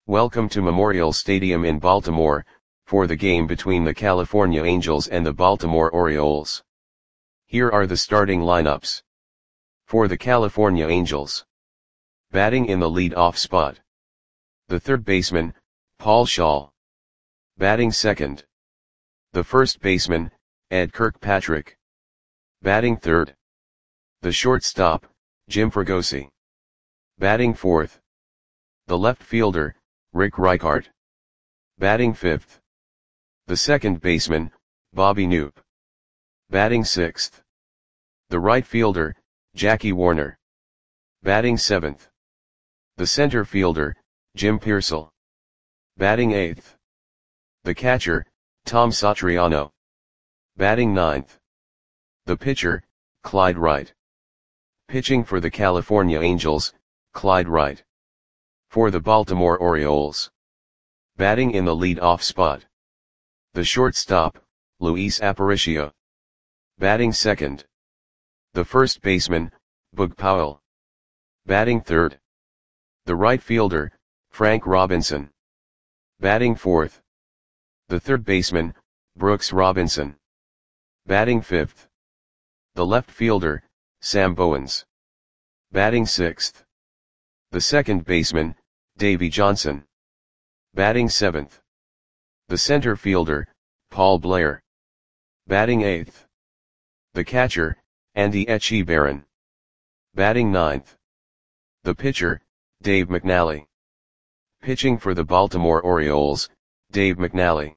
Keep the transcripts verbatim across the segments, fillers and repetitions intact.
Welcome to Memorial Stadium in Baltimore, for the game between the California Angels and the Baltimore Orioles. Here are the starting lineups. For the California Angels. Batting in the lead-off spot. The third baseman, Paul Schaal. Batting second. The first baseman, Ed Kirkpatrick. Batting third. The shortstop, Jim Fregosi. Batting fourth. The left fielder, Rick Reichart. Batting fifth. The second baseman, Bobby Knoop. Batting sixth. The right fielder, Jackie Warner. Batting seventh. The center fielder, Jim Piersall. Batting eighth. The catcher, Tom Satriano. Batting ninth. The pitcher, Clyde Wright. Pitching for the California Angels, Clyde Wright. For the Baltimore Orioles. Batting in the lead-off spot. The shortstop, Luis Aparicio. Batting second. The first baseman, Boog Powell. Batting third. The right fielder, Frank Robinson. Batting fourth. The third baseman, Brooks Robinson. Batting fifth. The left fielder, Sam Bowens. Batting sixth. The second baseman, Davey Johnson. Batting seventh. The center fielder, Paul Blair. Batting eighth. The catcher, Andy Etchebarren. Batting ninth. The pitcher, Dave McNally. Pitching for the Baltimore Orioles, Dave McNally.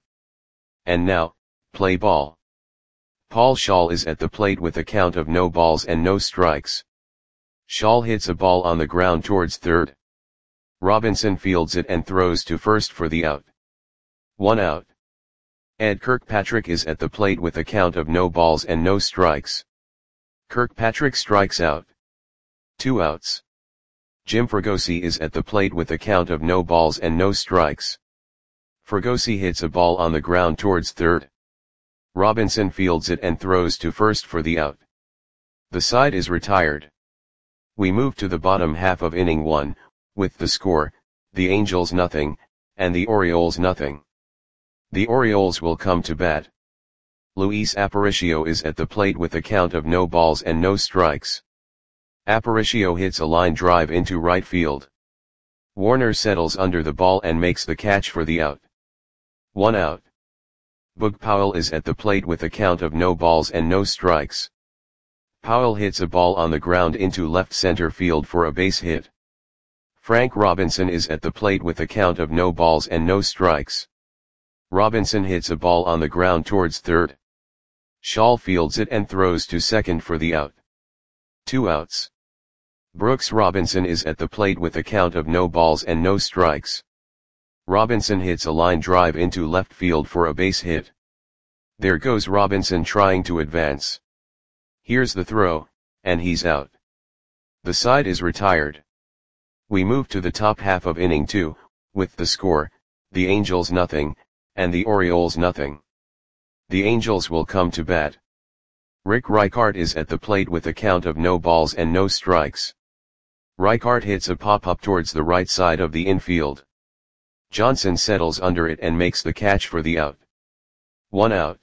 And now, play ball. Paul Schaal is at the plate with a count of no balls and no strikes. Schaal hits a ball on the ground towards third. Robinson fields it and throws to first for the out. One out. Ed Kirkpatrick is at the plate with a count of no balls and no strikes. Kirkpatrick strikes out. Two outs. Jim Fregosi is at the plate with a count of no balls and no strikes. Fregosi hits a ball on the ground towards third. Robinson fields it and throws to first for the out. The side is retired. We move to the bottom half of inning one, with the score, the Angels nothing, and the Orioles nothing. The Orioles will come to bat. Luis Aparicio is at the plate with a count of no balls and no strikes. Aparicio hits a line drive into right field. Warner settles under the ball and makes the catch for the out. One out. Boog Powell is at the plate with a count of no balls and no strikes. Powell hits a ball on the ground into left center field for a base hit. Frank Robinson is at the plate with a count of no balls and no strikes. Robinson hits a ball on the ground towards third. Schaal fields it and throws to second for the out. Two outs. Brooks Robinson is at the plate with a count of no balls and no strikes. Robinson hits a line drive into left field for a base hit. There goes Robinson trying to advance. Here's the throw, and he's out. The side is retired. We move to the top half of inning two, with the score, the Angels nothing, and the Orioles nothing. The Angels will come to bat. Rick Reichart is at the plate with a count of no balls and no strikes. Reichart hits a pop-up towards the right side of the infield. Johnson settles under it and makes the catch for the out. One out.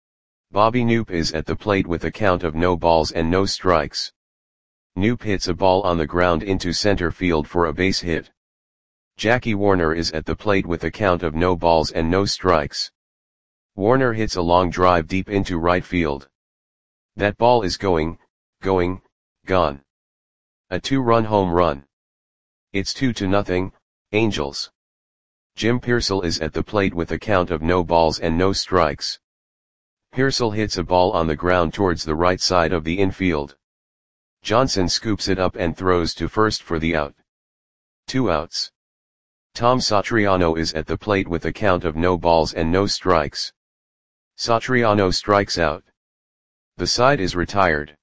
Bobby Knoop is at the plate with a count of no balls and no strikes. Knoop hits a ball on the ground into center field for a base hit. Jackie Warner is at the plate with a count of no balls and no strikes. Warner hits a long drive deep into right field. That ball is going, going, gone. A two-run home run. It's two to nothing, Angels. Jim Piersall is at the plate with a count of no balls and no strikes. Piersall hits a ball on the ground towards the right side of the infield. Johnson scoops it up and throws to first for the out. Two outs. Tom Satriano is at the plate with a count of no balls and no strikes. Satriano strikes out. The side is retired.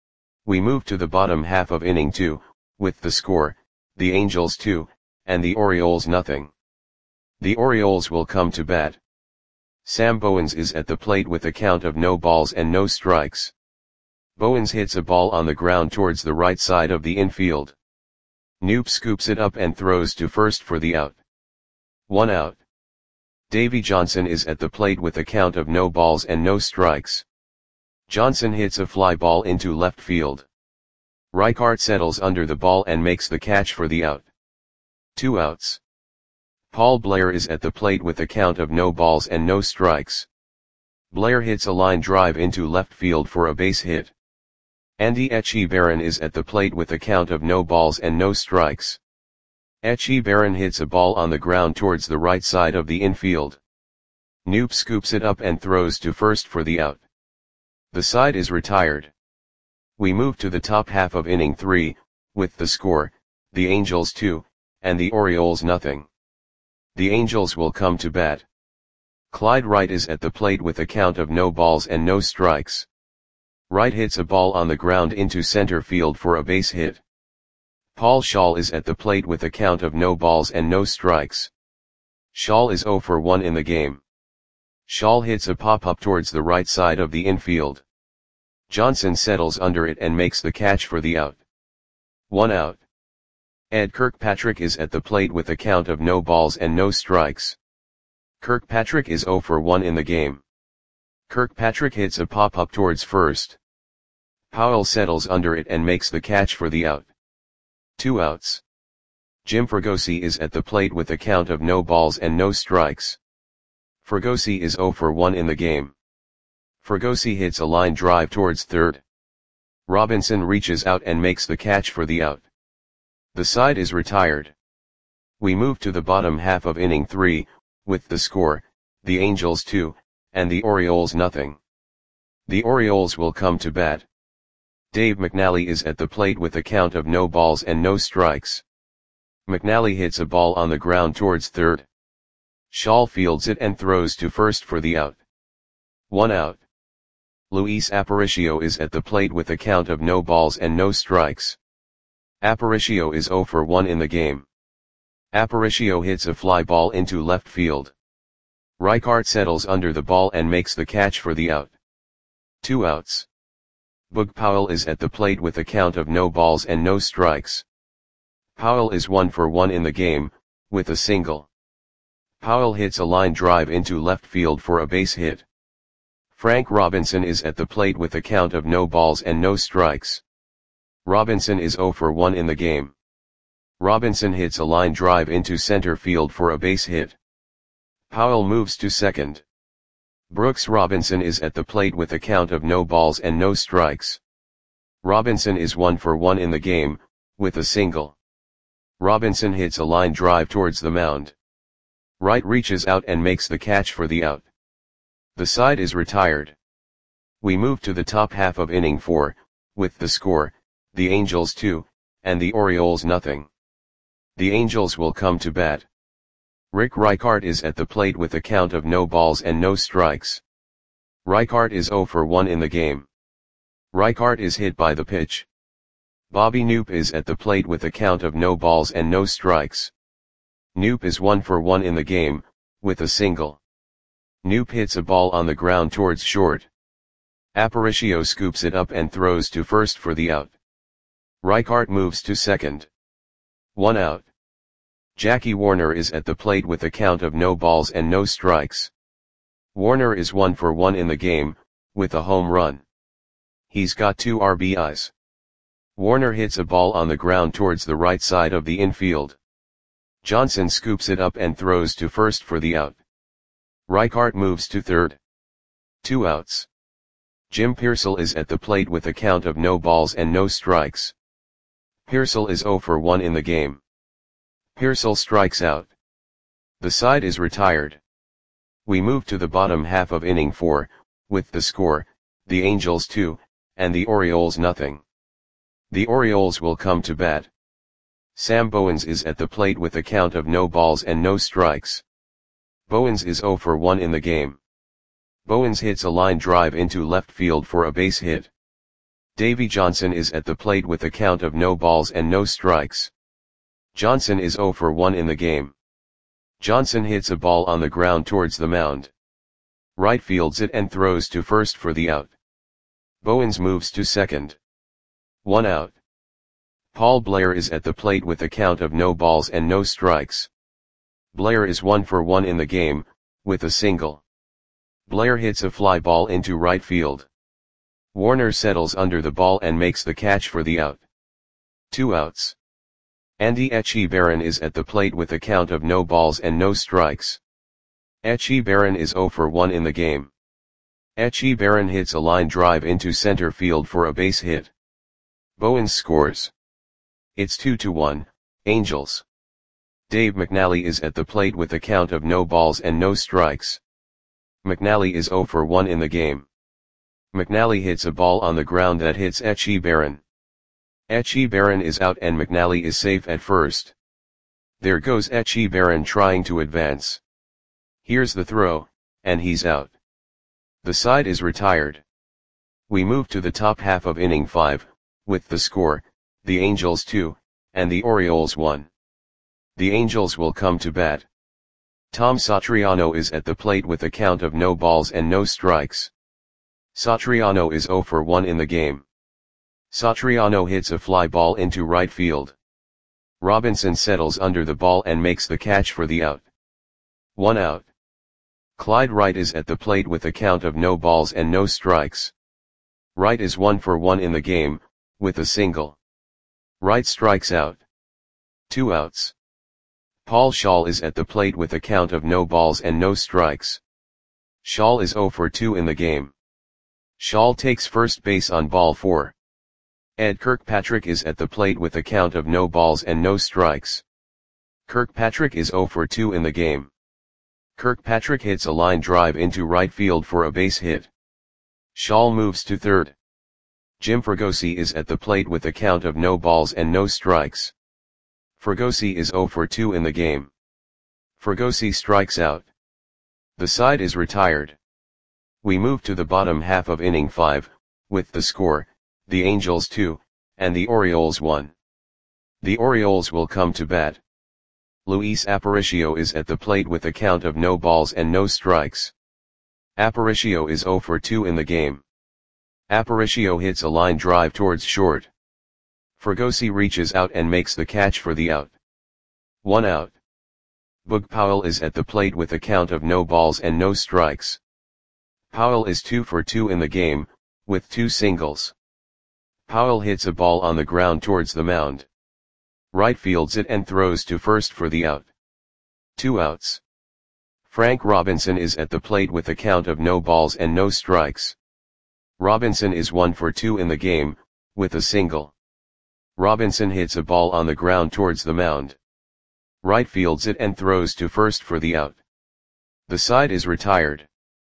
We move to the bottom half of inning two, with the score, the Angels two, and the Orioles nothing. The Orioles will come to bat. Sam Bowens is at the plate with a count of no balls and no strikes. Bowens hits a ball on the ground towards the right side of the infield. Knoop scoops it up and throws to first for the out. One out. Davy Johnson is at the plate with a count of no balls and no strikes. Johnson hits a fly ball into left field. Reichart settles under the ball and makes the catch for the out. Two outs. Paul Blair is at the plate with a count of no balls and no strikes. Blair hits a line drive into left field for a base hit. Andy Echeverren is at the plate with a count of no balls and no strikes. Echeverren hits a ball on the ground towards the right side of the infield. Knoop scoops it up and throws to first for the out. The side is retired. We move to the top half of inning three, with the score, the Angels two, and the Orioles nothing. The Angels will come to bat. Clyde Wright is at the plate with a count of no balls and no strikes. Wright hits a ball on the ground into center field for a base hit. Paul Schaal is at the plate with a count of no balls and no strikes. Schaal is oh for one in the game. Schaal hits a pop-up towards the right side of the infield. Johnson settles under it and makes the catch for the out. One out. Ed Kirkpatrick is at the plate with a count of no balls and no strikes. Kirkpatrick is oh for one in the game. Kirkpatrick hits a pop-up towards first. Powell settles under it and makes the catch for the out. Two outs. Jim Fregosi is at the plate with a count of no balls and no strikes. Fregosi is oh for one in the game. Fregosi hits a line drive towards third. Robinson reaches out and makes the catch for the out. The side is retired. We move to the bottom half of inning three, with the score, the Angels two, and the Orioles nothing. The Orioles will come to bat. Dave McNally is at the plate with a count of no balls and no strikes. McNally hits a ball on the ground towards third. Schaal fields it and throws to first for the out. One out. Luis Aparicio is at the plate with a count of no balls and no strikes. Aparicio is oh for one in the game. Aparicio hits a fly ball into left field. Reichart settles under the ball and makes the catch for the out. Two outs. Boog Powell is at the plate with a count of no balls and no strikes. Powell is one for one in the game, with a single. Powell hits a line drive into left field for a base hit. Frank Robinson is at the plate with a count of no balls and no strikes. Robinson is oh for one in the game. Robinson hits a line drive into center field for a base hit. Powell moves to second. Brooks Robinson is at the plate with a count of no balls and no strikes. Robinson is one for one in the game, with a single. Robinson hits a line drive towards the mound. Wright reaches out and makes the catch for the out. The side is retired. We move to the top half of inning four, with the score, the Angels two, and the Orioles nothing. The Angels will come to bat. Rick Reichart is at the plate with a count of no balls and no strikes. Reichart is oh for one in the game. Reichart is hit by the pitch. Bobby Knoop is at the plate with a count of no balls and no strikes. Knoop is one for one in the game, with a single. Knoop hits a ball on the ground towards short. Aparicio scoops it up and throws to first for the out. Reichart moves to second. One out. Jackie Warner is at the plate with a count of no balls and no strikes. Warner is one for one in the game, with a home run. He's got two R B Is. Warner hits a ball on the ground towards the right side of the infield. Johnson scoops it up and throws to first for the out. Reichart moves to third. Two outs. Jim Piersall is at the plate with a count of no balls and no strikes. Piersall is oh for one in the game. Piersall strikes out. The side is retired. We move to the bottom half of inning four, with the score, the Angels two, and the Orioles nothing. The Orioles will come to bat. Sam Bowens is at the plate with a count of no balls and no strikes. Bowens is oh for one in the game. Bowens hits a line drive into left field for a base hit. Davy Johnson is at the plate with a count of no balls and no strikes. Johnson is oh for one in the game. Johnson hits a ball on the ground towards the mound. Wright fields it and throws to first for the out. Bowens moves to second. One out. Paul Blair is at the plate with a count of no balls and no strikes. Blair is one for one in the game, with a single. Blair hits a fly ball into right field. Warner settles under the ball and makes the catch for the out. Two outs. Andy Etchebarren is at the plate with a count of no balls and no strikes. Etchebarren is zero for one in the game. Etchebarren hits a line drive into center field for a base hit. Bowens scores. It's two to one, Angels. Dave McNally is at the plate with a count of no balls and no strikes. McNally is zero for one in the game. McNally hits a ball on the ground that hits Etchebarren. Etchebarren is out and McNally is safe at first. There goes Etchebarren trying to advance. Here's the throw, and he's out. The side is retired. We move to the top half of inning five, with the score, the Angels two, and the Orioles one. The Angels will come to bat. Tom Satriano is at the plate with a count of no balls and no strikes. Satriano is zero for one in the game. Satriano hits a fly ball into right field. Robinson settles under the ball and makes the catch for the out. One out. Clyde Wright is at the plate with a count of no balls and no strikes. Wright is one for one in the game, with a single. Wright strikes out. Two outs. Paul Schall is at the plate with a count of no balls and no strikes. Schall is zero for two in the game. Schall takes first base on ball four. Ed Kirkpatrick is at the plate with a count of no balls and no strikes. Kirkpatrick is zero for two in the game. Kirkpatrick hits a line drive into right field for a base hit. Schall moves to third. Jim Fregosi is at the plate with a count of no balls and no strikes. Fregosi is zero for two in the game. Fregosi strikes out. The side is retired. We move to the bottom half of inning five, with the score, the Angels two, and the Orioles one. The Orioles will come to bat. Luis Aparicio is at the plate with a count of no balls and no strikes. Aparicio is zero for two in the game. Aparicio hits a line drive towards short. Fregosi reaches out and makes the catch for the out. One out. Boog Powell is at the plate with a count of no balls and no strikes. Powell is two for two in the game, with two singles. Powell hits a ball on the ground towards the mound. Right fields it and throws to first for the out. Two outs. Frank Robinson is at the plate with a count of no balls and no strikes. Robinson is one for two in the game, with a single. Robinson hits a ball on the ground towards the mound. Right fields it and throws to first for the out. The side is retired.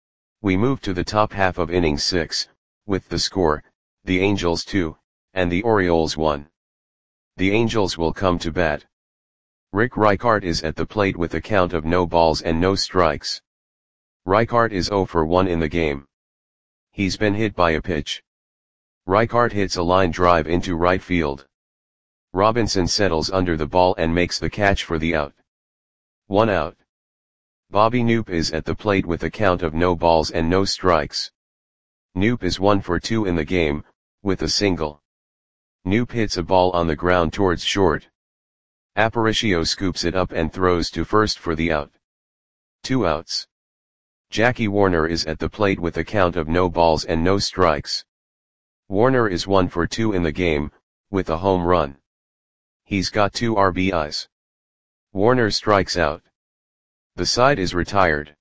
We move to the top half of inning six, with the score, the Angels two, and the Orioles one. The Angels will come to bat. Rick Reichart is at the plate with a count of no balls and no strikes. Reichart is zero for one in the game. He's been hit by a pitch. Reichart hits a line drive into right field. Robinson settles under the ball and makes the catch for the out. One out. Bobby Knoop is at the plate with a count of no balls and no strikes. Knoop is one for two in the game, with a single. Knoop hits a ball on the ground towards short. Aparicio scoops it up and throws to first for the out. Two outs. Jackie Warner is at the plate with a count of no balls and no strikes. Warner is one for two in the game, with a home run. He's got two R B Is. Warner strikes out. The side is retired.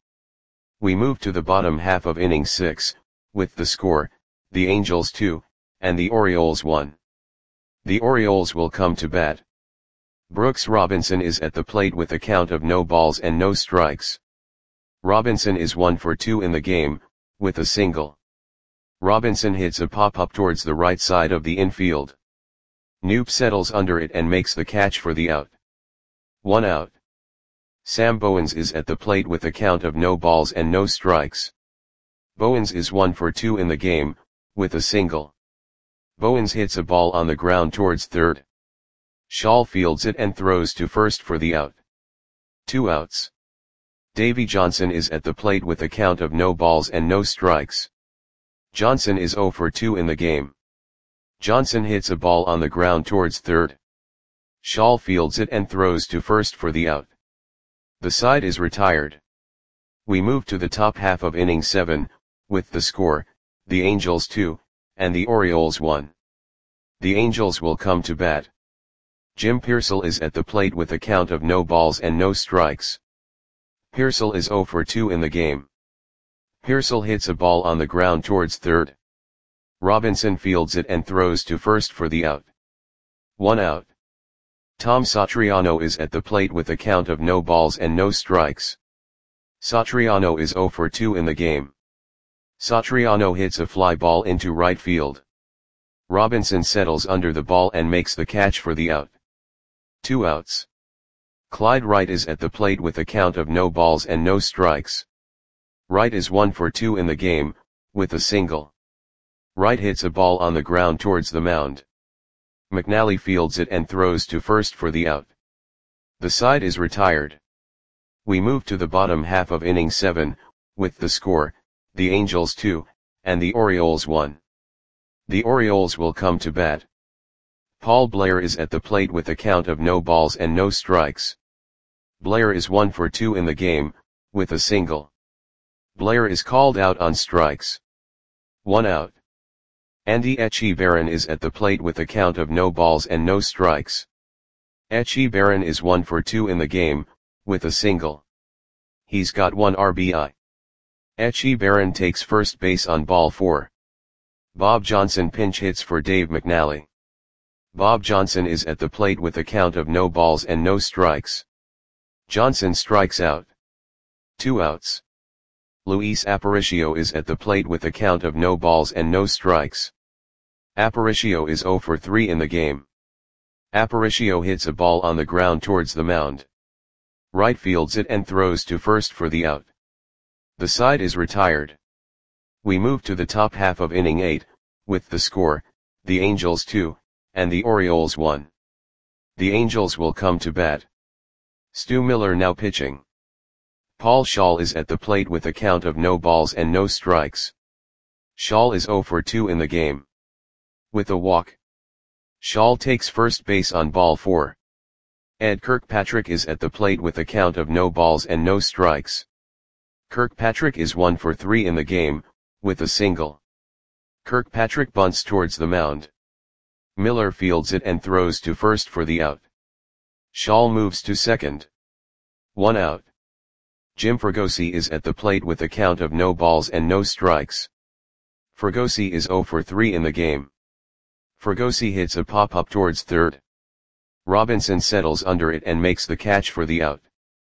We move to the bottom half of inning six, with the score, the Angels two, and the Orioles one. The Orioles will come to bat. Brooks Robinson is at the plate with a count of no balls and no strikes. Robinson is one for two in the game, with a single. Robinson hits a pop-up towards the right side of the infield. Knoop settles under it and makes the catch for the out. One out. Sam Bowens is at the plate with a count of no balls and no strikes. Bowens is one for two in the game, with a single. Bowens hits a ball on the ground towards third. Schall fields it and throws to first for the out. Two outs. Davy Johnson is at the plate with a count of no balls and no strikes. Johnson is zero for two in the game. Johnson hits a ball on the ground towards third. Schall fields it and throws to first for the out. The side is retired. We move to the top half of inning seven, with the score, the Angels two, and the Orioles one. The Angels will come to bat. Jim Piersall is at the plate with a count of no balls and no strikes. Piersall is oh for two in the game. Piersall hits a ball on the ground towards third. Robinson fields it and throws to first for the out. One out. Tom Satriano is at the plate with a count of no balls and no strikes. Satriano is oh for two in the game. Satriano hits a fly ball into right field. Robinson settles under the ball and makes the catch for the out. Two outs. Clyde Wright is at the plate with a count of no balls and no strikes. Wright is one for two in the game, with a single. Wright hits a ball on the ground towards the mound. McNally fields it and throws to first for the out. The side is retired. We move to the bottom half of inning seven, with the score, the Angels two, and the Orioles one. The Orioles will come to bat. Paul Blair is at the plate with a count of no balls and no strikes. Blair is one for two in the game, with a single. Blair is called out on strikes. One out. Andy Echeverren is at the plate with a count of no balls and no strikes. Echeverren is one for two in the game, with a single. He's got one R B I. Echeverren takes first base on ball four. Bob Johnson pinch hits for Dave McNally. Bob Johnson is at the plate with a count of no balls and no strikes. Johnson strikes out. Two outs. Luis Aparicio is at the plate with a count of no balls and no strikes. Aparicio is oh for three in the game. Aparicio hits a ball on the ground towards the mound. Wright fields it and throws to first for the out. The side is retired. We move to the top half of inning eight, with the score, the Angels two, and the Orioles one. The Angels will come to bat. Stu Miller now pitching. Paul Schaal is at the plate with a count of no balls and no strikes. Schaal is oh for two in the game. With a walk. Schaal takes first base on ball four. Ed Kirkpatrick is at the plate with a count of no balls and no strikes. Kirkpatrick is one for three in the game, with a single. Kirkpatrick bunts towards the mound. Miller fields it and throws to first for the out. Schaal moves to second. One out. Jim Fregosi is at the plate with a count of no balls and no strikes. Fregosi is oh for three in the game. Fregosi hits a pop-up towards third. Robinson settles under it and makes the catch for the out.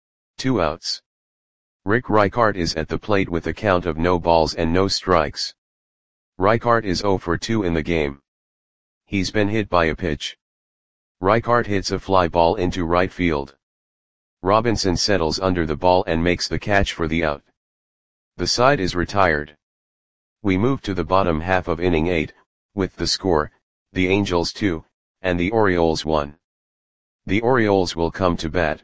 Two outs. Rick Reichart is at the plate with a count of no balls and no strikes. Reichart is oh for two in the game. He's been hit by a pitch. Reichart hits a fly ball into right field. Robinson settles under the ball and makes the catch for the out. The side is retired. We move to the bottom half of inning eight, with the score, the Angels two, and the Orioles one. The Orioles will come to bat.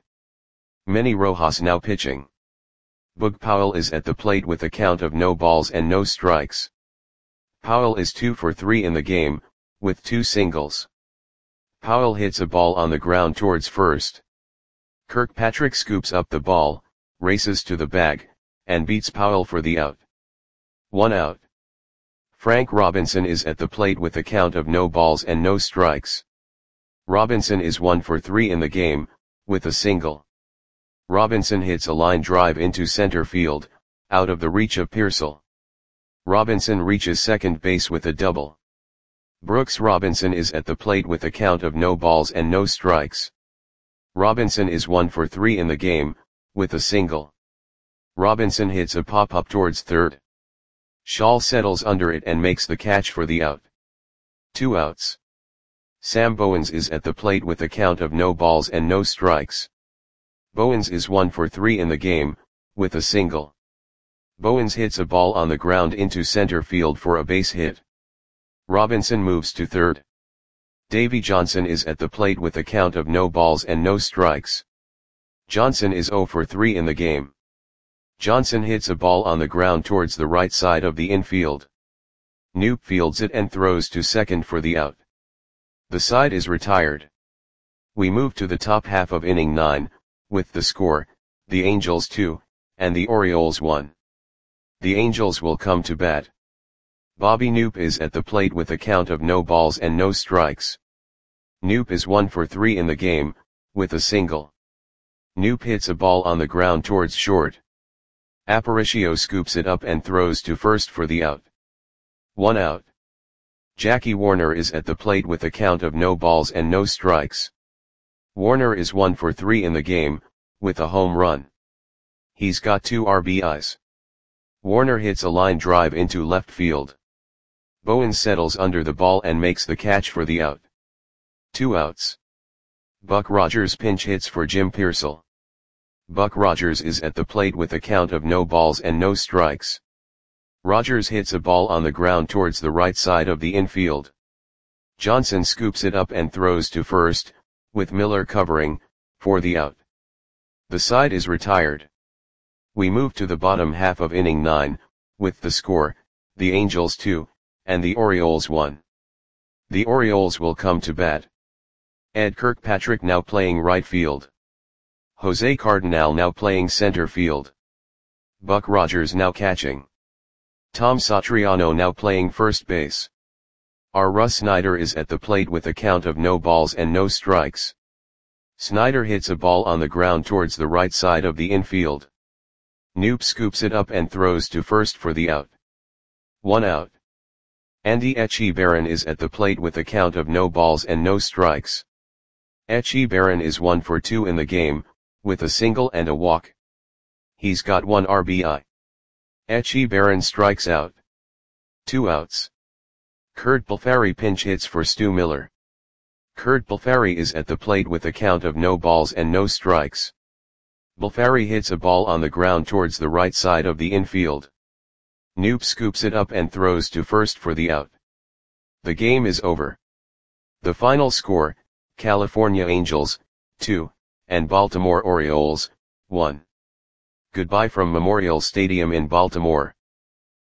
Manny Rojas now pitching. Boog Powell is at the plate with a count of no balls and no strikes. Powell is two for three in the game, with two singles. Powell hits a ball on the ground towards first. Kirkpatrick scoops up the ball, races to the bag, and beats Powell for the out. One out. Frank Robinson is at the plate with a count of no balls and no strikes. Robinson is one for three in the game, with a single. Robinson hits a line drive into center field, out of the reach of Piersall. Robinson reaches second base with a double. Brooks Robinson is at the plate with a count of no balls and no strikes. Robinson is one for three in the game, with a single. Robinson hits a pop-up towards third. Schaal settles under it and makes the catch for the out. Two outs. Sam Bowens is at the plate with a count of no balls and no strikes. Bowens is one for three in the game, with a single. Bowens hits a ball on the ground into center field for a base hit. Robinson moves to third. Davy Johnson is at the plate with a count of no balls and no strikes. Johnson is oh for three in the game. Johnson hits a ball on the ground towards the right side of the infield. Knoop fields it and throws to second for the out. The side is retired. We move to the top half of inning nine, with the score, the Angels two, and the Orioles one. The Angels will come to bat. Bobby Knoop is at the plate with a count of no balls and no strikes. Knoop is one for three in the game, with a single. Knoop hits a ball on the ground towards short. Aparicio scoops it up and throws to first for the out. One out. Jackie Warner is at the plate with a count of no balls and no strikes. Warner is one for three in the game, with a home run. He's got two R B Is. Warner hits a line drive into left field. Bowen settles under the ball and makes the catch for the out. Two outs. Buck Rogers pinch hits for Jim Piersall. Buck Rogers is at the plate with a count of no balls and no strikes. Rogers hits a ball on the ground towards the right side of the infield. Johnson scoops it up and throws to first, with Miller covering, for the out. The side is retired. We move to the bottom half of inning nine, with the score, the Angels two, and the Orioles one. The Orioles will come to bat. Ed Kirkpatrick now playing right field. Jose Cardinal now playing center field. Buck Rogers now catching. Tom Satriano now playing first base. R. Russ Snyder is at the plate with a count of no balls and no strikes. Snyder hits a ball on the ground towards the right side of the infield. Knoop scoops it up and throws to first for the out. One out. Andy Etchebarren is at the plate with a count of no balls and no strikes. Etchebarren is one for two in the game, with a single and a walk. He's got one R B I. Etchebarren strikes out. Two outs. Curt Pulfari pinch hits for Stu Miller. Curt Pulfari is at the plate with a count of no balls and no strikes. Pulfari hits a ball on the ground towards the right side of the infield. Knoop scoops it up and throws to first for the out. The game is over. The final score, California Angels, two, and Baltimore Orioles, one. Goodbye from Memorial Stadium in Baltimore.